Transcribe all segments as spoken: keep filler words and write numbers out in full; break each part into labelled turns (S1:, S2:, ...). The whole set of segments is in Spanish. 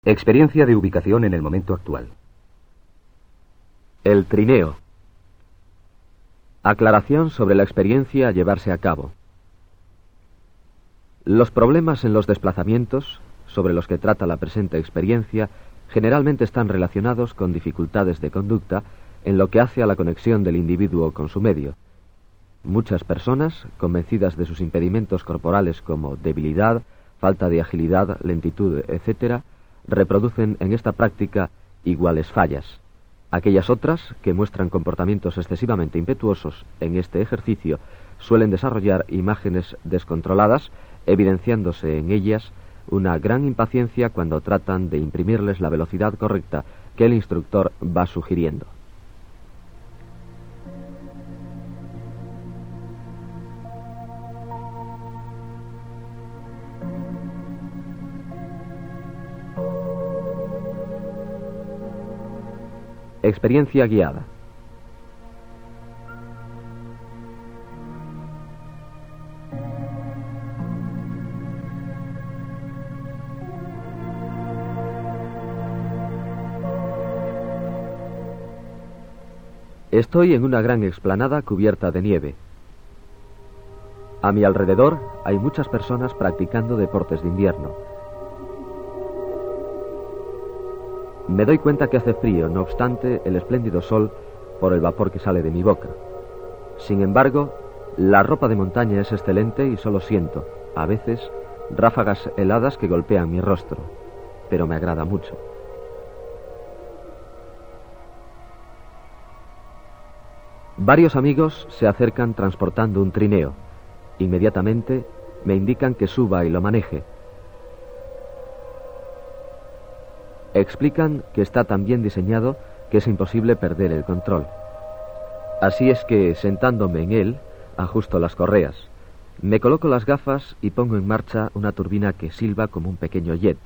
S1: Experiencia de ubicación en el momento actual.
S2: El trineo. Aclaración sobre la experiencia a llevarse a cabo. Los problemas en los desplazamientos, sobre los que trata la presente experiencia, generalmente están relacionados con dificultades de conducta en lo que hace a la conexión del individuo con su medio. Muchas personas, convencidas de sus impedimentos corporales como debilidad, falta de agilidad, lentitud, etcétera, reproducen en esta práctica iguales fallas. Aquellas otras, que muestran comportamientos excesivamente impetuosos en este ejercicio, suelen desarrollar imágenes descontroladas, evidenciándose en ellas una gran impaciencia cuando tratan de imprimirles la velocidad correcta que el instructor va sugiriendo. Experiencia guiada. Estoy en una gran explanada cubierta de nieve. A mi alrededor hay muchas personas practicando deportes de invierno. Me doy cuenta que hace frío, no obstante el espléndido sol, por el vapor que sale de mi boca. Sin embargo, la ropa de montaña es excelente y solo siento, a veces, ráfagas heladas que golpean mi rostro, pero me agrada mucho. Varios amigos se acercan transportando un trineo. Inmediatamente me indican que suba y lo maneje. Explican que está tan bien diseñado que es imposible perder el control. Así es que, sentándome en él, ajusto las correas, me coloco las gafas y pongo en marcha una turbina que silba como un pequeño jet.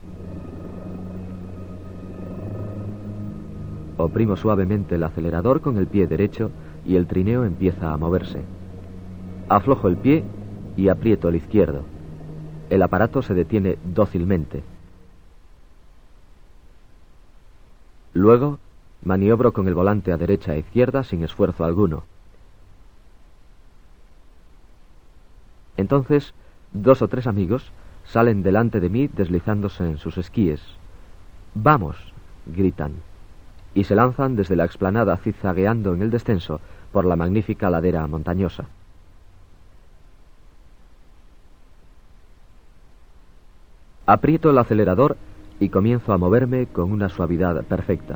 S2: Oprimo suavemente el acelerador con el pie derecho y el trineo empieza a moverse. Aflojo el pie y aprieto el izquierdo. El aparato se detiene dócilmente. Luego, maniobro con el volante a derecha e izquierda sin esfuerzo alguno. Entonces, dos o tres amigos salen delante de mí deslizándose en sus esquíes. ¡Vamos!, gritan, y se lanzan desde la explanada zigzagueando en el descenso por la magnífica ladera montañosa. Aprieto el acelerador y comienzo a moverme con una suavidad perfecta.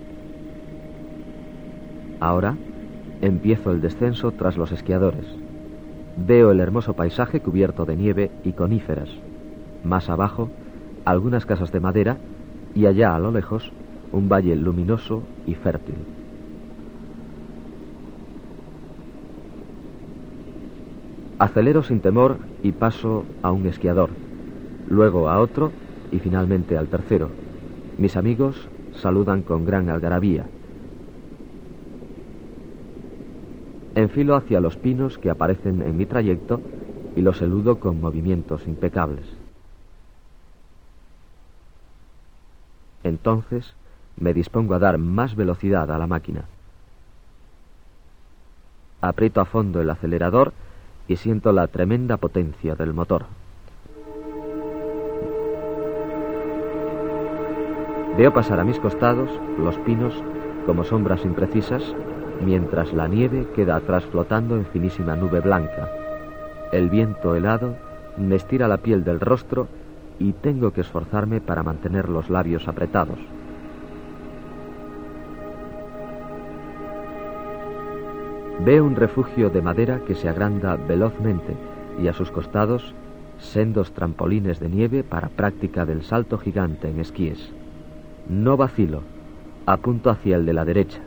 S2: Ahora empiezo el descenso tras los esquiadores. Veo el hermoso paisaje cubierto de nieve y coníferas. Más abajo, algunas casas de madera y allá a lo lejos, un valle luminoso y fértil. Acelero sin temor y paso a un esquiador, luego a otro y finalmente al tercero. Mis amigos saludan con gran algarabía. Enfilo hacia los pinos que aparecen en mi trayecto y los saludo con movimientos impecables. Entonces me dispongo a dar más velocidad a la máquina. Aprieto a fondo el acelerador y siento la tremenda potencia del motor. Veo pasar a mis costados los pinos como sombras imprecisas, mientras la nieve queda atrás flotando en finísima nube blanca. El viento helado me estira la piel del rostro y tengo que esforzarme para mantener los labios apretados. Veo un refugio de madera que se agranda velozmente y a sus costados sendos trampolines de nieve para práctica del salto gigante en esquíes. No vacilo, apunto hacia el de la derecha.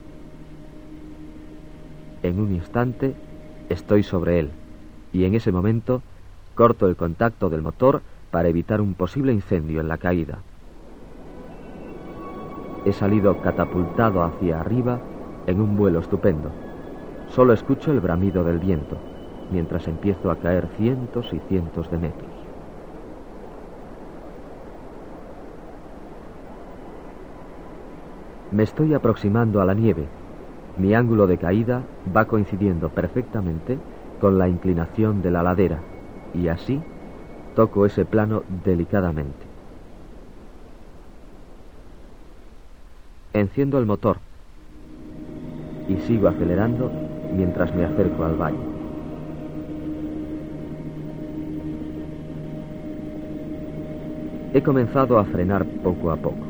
S2: En un instante estoy sobre él y en ese momento corto el contacto del motor para evitar un posible incendio en la caída. He salido catapultado hacia arriba en un vuelo estupendo. Solo escucho el bramido del viento, mientras empiezo a caer cientos y cientos de metros. Me estoy aproximando a la nieve. Mi ángulo de caída va coincidiendo perfectamente con la inclinación de la ladera, y así toco ese plano delicadamente. Enciendo el motor y sigo acelerando mientras me acerco al valle. He comenzado a frenar poco a poco.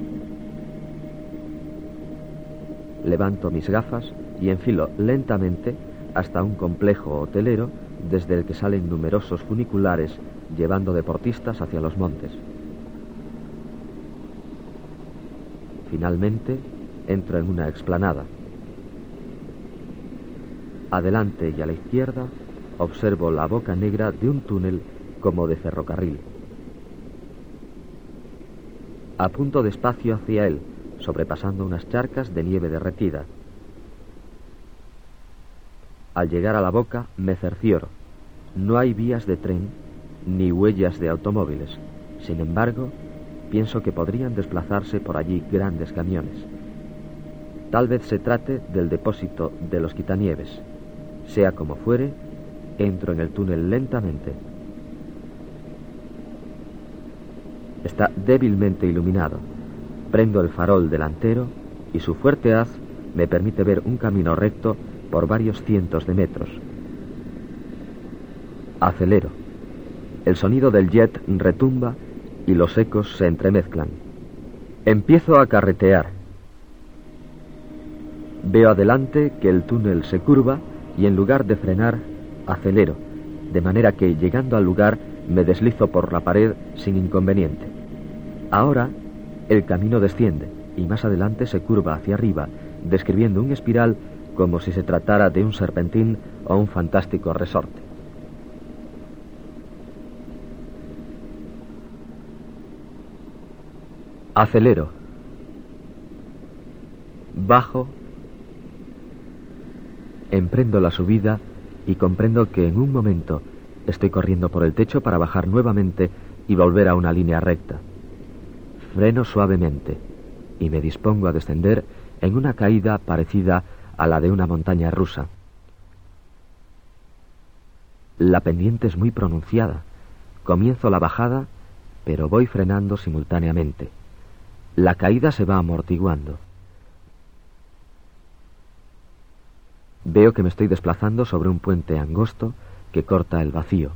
S2: Levanto mis gafas y enfilo lentamente hasta un complejo hotelero desde el que salen numerosos funiculares llevando deportistas hacia los montes. Finalmente, entro en una explanada. Adelante y a la izquierda observo la boca negra de un túnel como de ferrocarril. Apunto despacio hacia él, sobrepasando unas charcas de nieve derretida. Al llegar a la boca me cercioro. No hay vías de tren ni huellas de automóviles. Sin embargo, pienso que podrían desplazarse por allí grandes camiones. Tal vez se trate del depósito de los quitanieves. Sea como fuere, entro en el túnel lentamente. Está débilmente iluminado. Prendo el farol delantero y su fuerte haz me permite ver un camino recto por varios cientos de metros. Acelero. El sonido del jet retumba y los ecos se entremezclan. Empiezo a carretear. Veo adelante que el túnel se curva y en lugar de frenar, acelero, de manera que llegando al lugar me deslizo por la pared sin inconveniente. Ahora el camino desciende y más adelante se curva hacia arriba, describiendo un espiral como si se tratara de un serpentín o un fantástico resorte. Acelero. Bajo. Emprendo la subida y comprendo que en un momento estoy corriendo por el techo para bajar nuevamente y volver a una línea recta. Freno suavemente y me dispongo a descender en una caída parecida a la de una montaña rusa. La pendiente es muy pronunciada. Comienzo la bajada, pero voy frenando simultáneamente. La caída se va amortiguando. Veo que me estoy desplazando sobre un puente angosto que corta el vacío.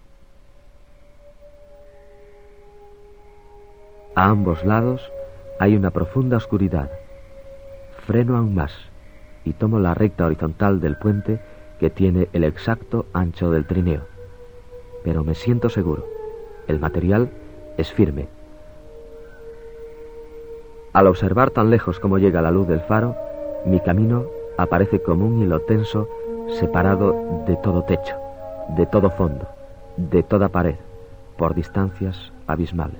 S2: A ambos lados hay una profunda oscuridad. Freno aún más y tomo la recta horizontal del puente que tiene el exacto ancho del trineo. Pero me siento seguro. El material es firme. Al observar tan lejos como llega la luz del faro, mi camino aparece como un hilo tenso separado de todo techo, de todo fondo, de toda pared, por distancias abismales.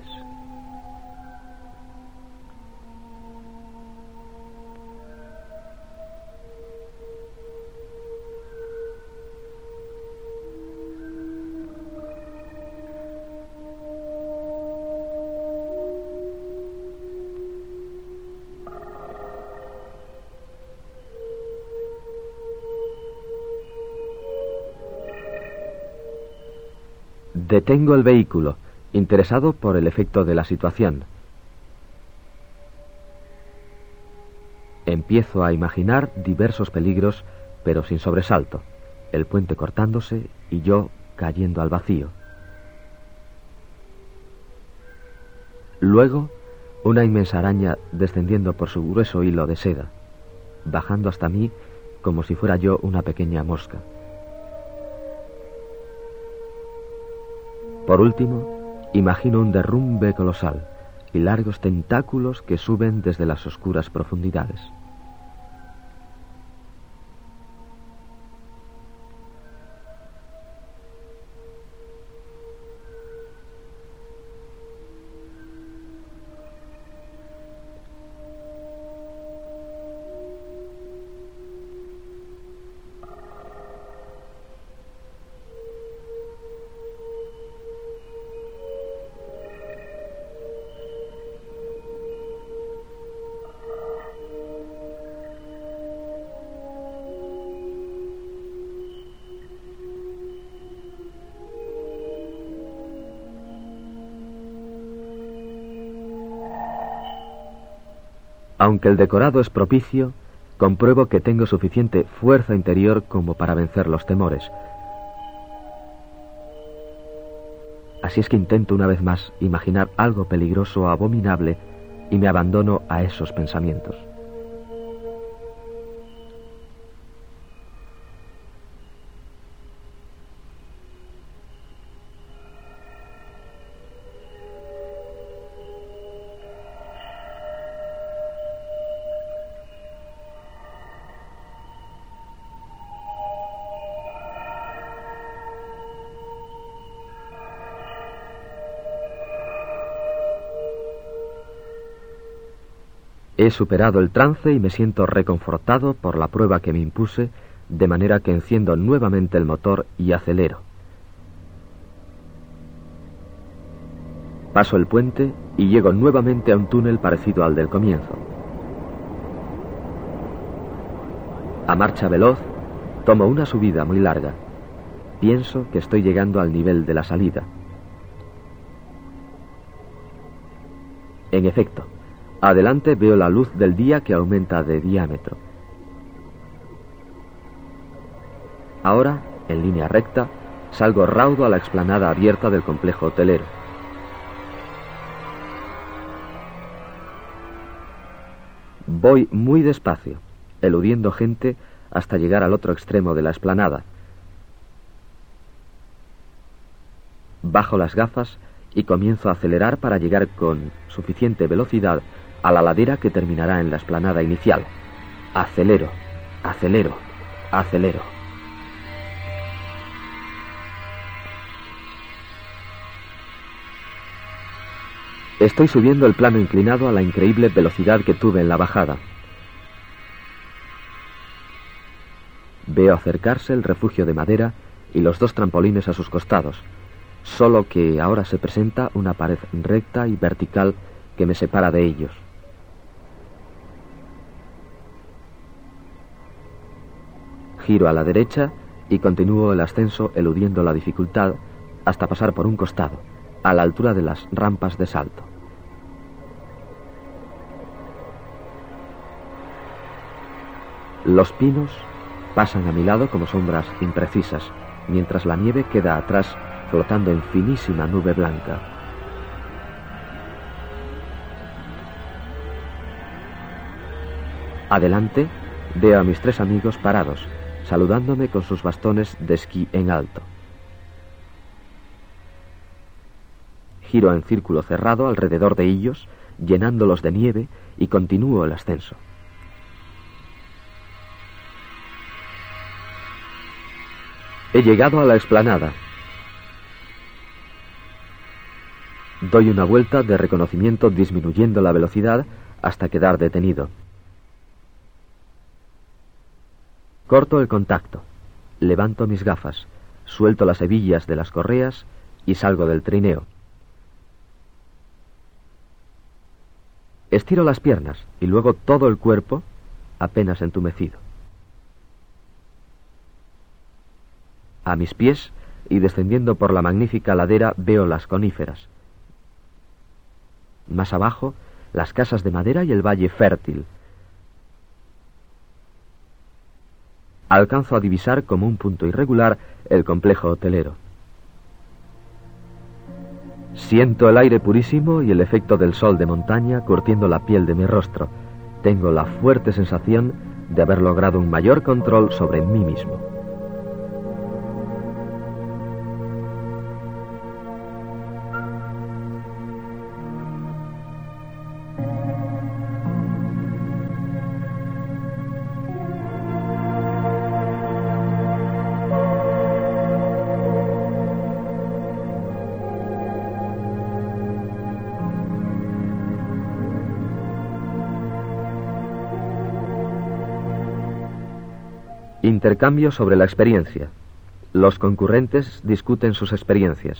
S2: Detengo el vehículo, interesado por el efecto de la situación. Empiezo a imaginar diversos peligros, pero sin sobresalto. El puente cortándose y yo cayendo al vacío. Luego, una inmensa araña descendiendo por su grueso hilo de seda, bajando hasta mí como si fuera yo una pequeña mosca. Por último, imagino un derrumbe colosal y largos tentáculos que suben desde las oscuras profundidades. Aunque el decorado es propicio, compruebo que tengo suficiente fuerza interior como para vencer los temores. Así es que intento una vez más imaginar algo peligroso o abominable y me abandono a esos pensamientos. He superado el trance y me siento reconfortado por la prueba que me impuse, de manera que enciendo nuevamente el motor y acelero. Paso el puente y llego nuevamente a un túnel parecido al del comienzo. A marcha veloz, tomo una subida muy larga. Pienso que estoy llegando al nivel de la salida. En efecto, adelante veo la luz del día que aumenta de diámetro. Ahora, en línea recta, salgo raudo a la explanada abierta del complejo hotelero. Voy muy despacio, eludiendo gente hasta llegar al otro extremo de la explanada. Bajo las gafas y comienzo a acelerar para llegar con suficiente velocidad a la ladera que terminará en la explanada inicial. Acelero, acelero, acelero. Estoy subiendo el plano inclinado a la increíble velocidad que tuve en la bajada. Veo acercarse el refugio de madera y los dos trampolines a sus costados, solo que ahora se presenta una pared recta y vertical que me separa de ellos. Giro a la derecha y continúo el ascenso eludiendo la dificultad hasta pasar por un costado, a la altura de las rampas de salto. Los pinos pasan a mi lado como sombras imprecisas, mientras la nieve queda atrás flotando en finísima nube blanca. Adelante veo a mis tres amigos parados, saludándome con sus bastones de esquí en alto. Giro en círculo cerrado alrededor de ellos, llenándolos de nieve, y continúo el ascenso. He llegado a la explanada. Doy una vuelta de reconocimiento disminuyendo la velocidad hasta quedar detenido. Corto el contacto, levanto mis gafas, suelto las hebillas de las correas y salgo del trineo. Estiro las piernas y luego todo el cuerpo, apenas entumecido. A mis pies y descendiendo por la magnífica ladera veo las coníferas. Más abajo, las casas de madera y el valle fértil. Alcanzo a divisar como un punto irregular el complejo hotelero. Siento el aire purísimo y el efecto del sol de montaña curtiendo la piel de mi rostro. Tengo la fuerte sensación de haber logrado un mayor control sobre mí mismo. Intercambio sobre la experiencia. Los concurrentes discuten sus experiencias.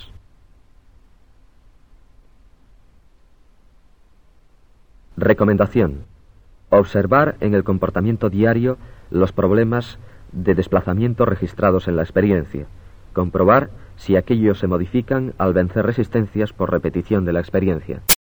S2: Recomendación: observar en el comportamiento diario los problemas de desplazamiento registrados en la experiencia. Comprobar si aquellos se modifican al vencer resistencias por repetición de la experiencia.